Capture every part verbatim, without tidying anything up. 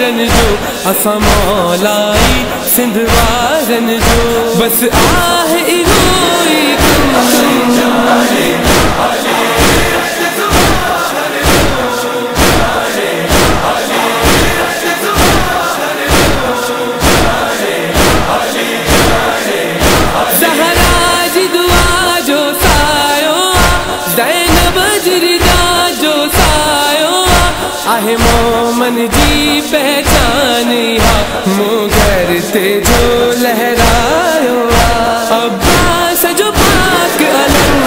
Warren جو اساں Molai Sindh Warren جو بس آہ ایگوئی آہ مومن جی پہچانی ہا مو گھر تے جو لہرایو عباس جو پاک علم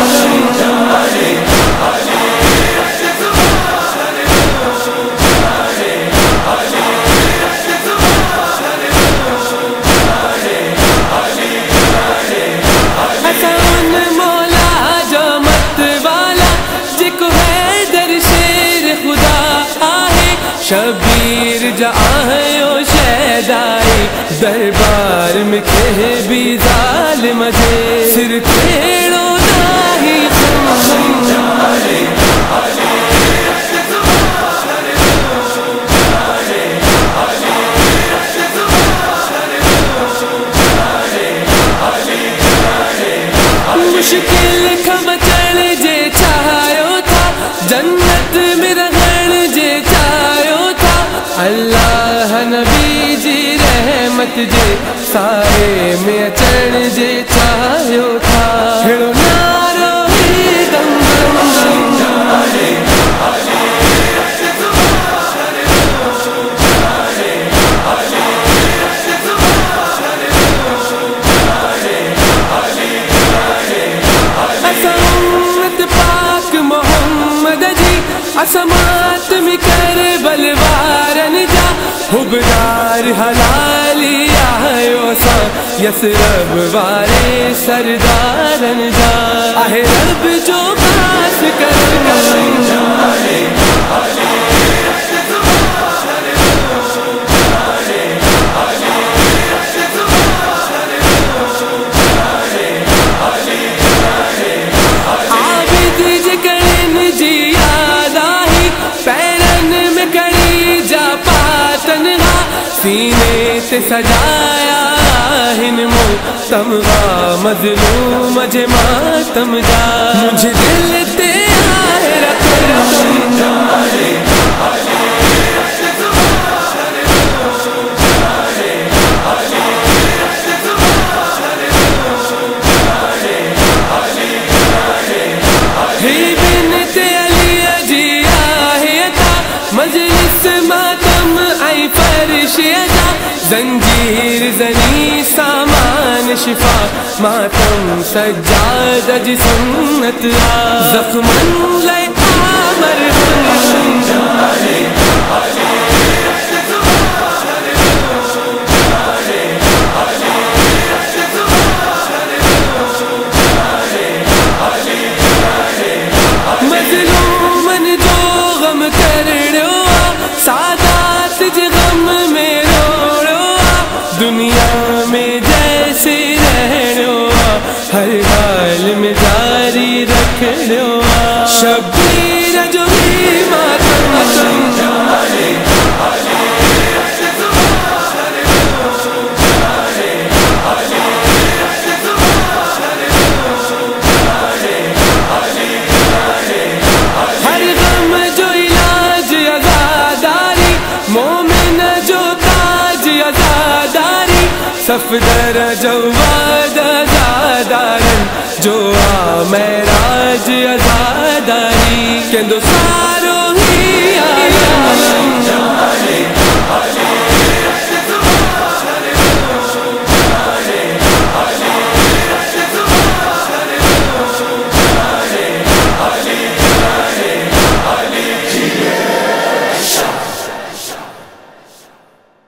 حسن مولا جو مت والا جکو ہے در شیر خدا شبیر جہاں شیدائی دربار میں کہ بھی ظالم تھے سر پھیڑو ناہی مشکل کھم چڑھ جے چاہیو تھا جنت میں رہن جے اللہ نبی جی رحمت جے سائے میں چڑھ جے چاہیو تھا ہڑو نارو ہی دم اسمت پاک محمد جی اسمات میں کر بلوارن جا حبدار حلالی آئیو سا یسرب وارے سردارن جا آہ رب جو خاص کر عابد جکڑن جی یاد آئی پیرن میں کڑی جا پاتن گا سینے تے سجایا ہنمو تمغا مظلوم جے ماتم جا مجھے دل تے آئے رکھتم ہی بنت علی جی آہیتا مجلس ماتم آئی فرشیتا زنجیر زنی سامان شفا ماتم سجاد جی سنت زخمن لے آمر مظلومن جو غم کرڑو سادات جی غم میں روڑو دنیا میں جیسے رہنو ہر حال میں جاری رکھنو شبیر جو بھی ماتم ہر غم جو علاج عزاداری مومن جو تاج عزاداری صفدر جو وعد عزادارن جو آ معراج عزاداری کندو سا